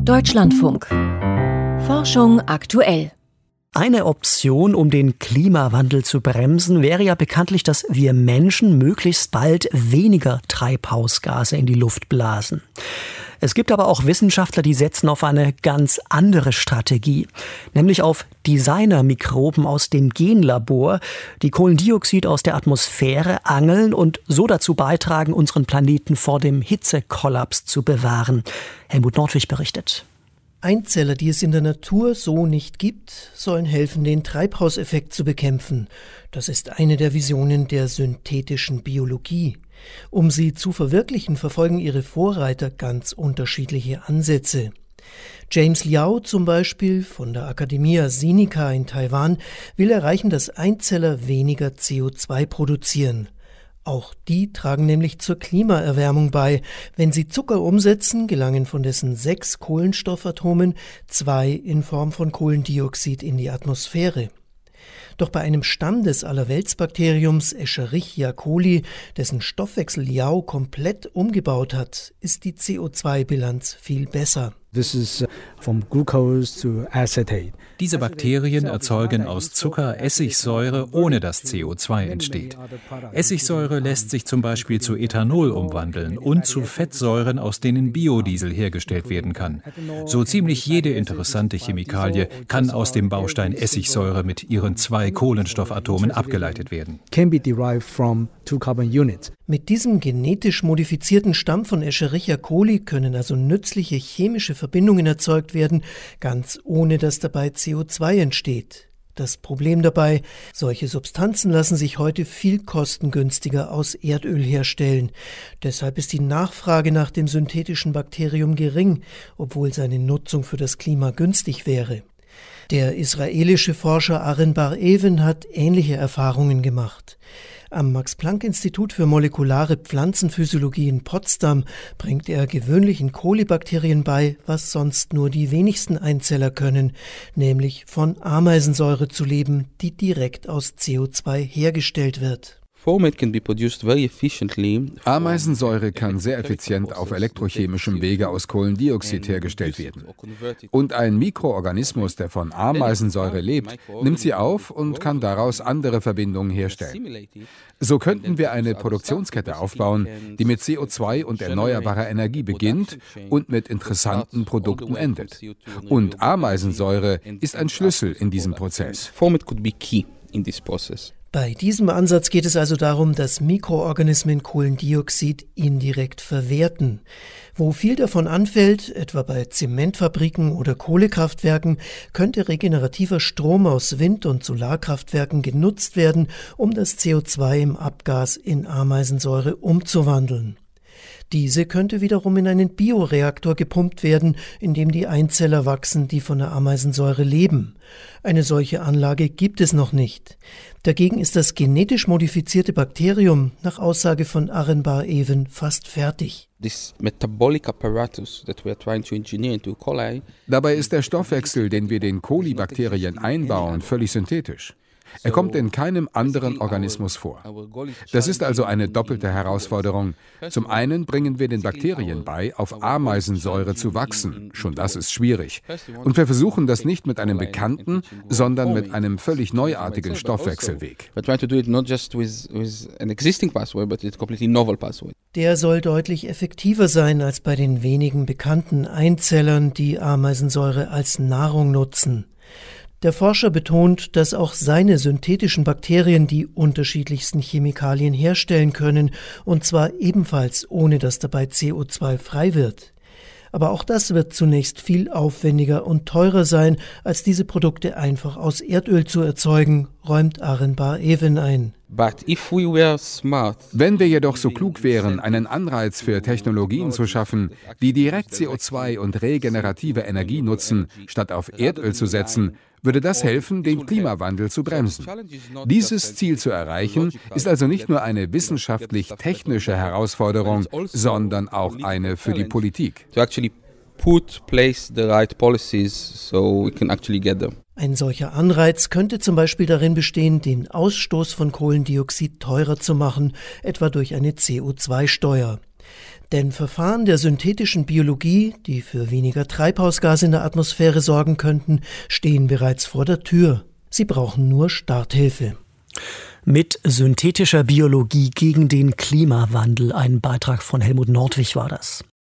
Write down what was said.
Deutschlandfunk. Forschung aktuell. Eine Option, um den Klimawandel zu bremsen, wäre ja bekanntlich, dass wir Menschen möglichst bald weniger Treibhausgase in die Luft blasen. Es gibt aber auch Wissenschaftler, die setzen auf eine ganz andere Strategie, nämlich auf Designermikroben aus dem Genlabor, die Kohlendioxid aus der Atmosphäre angeln und so dazu beitragen, unseren Planeten vor dem Hitzekollaps zu bewahren. Helmut Nordwig berichtet. Einzeller, die es in der Natur so nicht gibt, sollen helfen, den Treibhauseffekt zu bekämpfen. Das ist eine der Visionen der synthetischen Biologie. Um sie zu verwirklichen, verfolgen ihre Vorreiter ganz unterschiedliche Ansätze. James Liao zum Beispiel von der Academia Sinica in Taiwan will erreichen, dass Einzeller weniger CO2 produzieren. Auch die tragen nämlich zur Klimaerwärmung bei. Wenn sie Zucker umsetzen, gelangen von dessen 6 Kohlenstoffatomen 2 in Form von Kohlendioxid in die Atmosphäre. Doch bei einem Stamm des Allerweltsbakteriums Escherichia coli, dessen Stoffwechsel Liao komplett umgebaut hat, ist die CO2-Bilanz viel besser. This is from glucose to acetate. Diese Bakterien erzeugen aus Zucker Essigsäure, ohne dass CO2 entsteht. Essigsäure lässt sich zum Beispiel zu Ethanol umwandeln und zu Fettsäuren, aus denen Biodiesel hergestellt werden kann. So ziemlich jede interessante Chemikalie kann aus dem Baustein Essigsäure mit ihren 2 Kohlenstoffatomen abgeleitet werden. Can be derived from 2 carbon units. Mit diesem genetisch modifizierten Stamm von Escherichia coli können also nützliche chemische Verbindungen erzeugt werden, ganz ohne dass dabei CO2 entsteht. Das Problem dabei, solche Substanzen lassen sich heute viel kostengünstiger aus Erdöl herstellen. Deshalb ist die Nachfrage nach dem synthetischen Bakterium gering, obwohl seine Nutzung für das Klima günstig wäre. Der israelische Forscher Aren Bar-Even hat ähnliche Erfahrungen gemacht. Am Max-Planck-Institut für molekulare Pflanzenphysiologie in Potsdam bringt er gewöhnlichen Kolibakterien bei, was sonst nur die wenigsten Einzeller können, nämlich von Ameisensäure zu leben, die direkt aus CO2 hergestellt wird. Ameisensäure kann sehr effizient auf elektrochemischem Wege aus Kohlendioxid hergestellt werden. Und ein Mikroorganismus, der von Ameisensäure lebt, nimmt sie auf und kann daraus andere Verbindungen herstellen. So könnten wir eine Produktionskette aufbauen, die mit CO2 und erneuerbarer Energie beginnt und mit interessanten Produkten endet. Und Ameisensäure ist ein Schlüssel in diesem Prozess. Bei diesem Ansatz geht es also darum, dass Mikroorganismen Kohlendioxid indirekt verwerten. Wo viel davon anfällt, etwa bei Zementfabriken oder Kohlekraftwerken, könnte regenerativer Strom aus Wind- und Solarkraftwerken genutzt werden, um das CO2 im Abgas in Ameisensäure umzuwandeln. Diese könnte wiederum in einen Bioreaktor gepumpt werden, in dem die Einzeller wachsen, die von der Ameisensäure leben. Eine solche Anlage gibt es noch nicht. Dagegen ist das genetisch modifizierte Bakterium nach Aussage von Aren Bar-Even fast fertig. Dabei ist der Stoffwechsel, den wir den Kolibakterien einbauen, völlig synthetisch. Er kommt in keinem anderen Organismus vor. Das ist also eine doppelte Herausforderung. Zum einen bringen wir den Bakterien bei, auf Ameisensäure zu wachsen. Schon das ist schwierig. Und wir versuchen das nicht mit einem bekannten, sondern mit einem völlig neuartigen Stoffwechselweg. Der soll deutlich effektiver sein als bei den wenigen bekannten Einzellern, die Ameisensäure als Nahrung nutzen. Der Forscher betont, dass auch seine synthetischen Bakterien die unterschiedlichsten Chemikalien herstellen können, und zwar ebenfalls ohne dass dabei CO2 frei wird. Aber auch das wird zunächst viel aufwendiger und teurer sein, als diese Produkte einfach aus Erdöl zu erzeugen, räumt Aren Bar-Even ein. Wenn wir jedoch so klug wären, einen Anreiz für Technologien zu schaffen, die direkt CO2 und regenerative Energie nutzen, statt auf Erdöl zu setzen, würde das helfen, den Klimawandel zu bremsen. Dieses Ziel zu erreichen, ist also nicht nur eine wissenschaftlich-technische Herausforderung, sondern auch eine für die Politik. Ein solcher Anreiz könnte zum Beispiel darin bestehen, den Ausstoß von Kohlendioxid teurer zu machen, etwa durch eine CO2-Steuer. Denn Verfahren der synthetischen Biologie, die für weniger Treibhausgase in der Atmosphäre sorgen könnten, stehen bereits vor der Tür. Sie brauchen nur Starthilfe. Mit synthetischer Biologie gegen den Klimawandel. Ein Beitrag von Helmut Nordwig war das.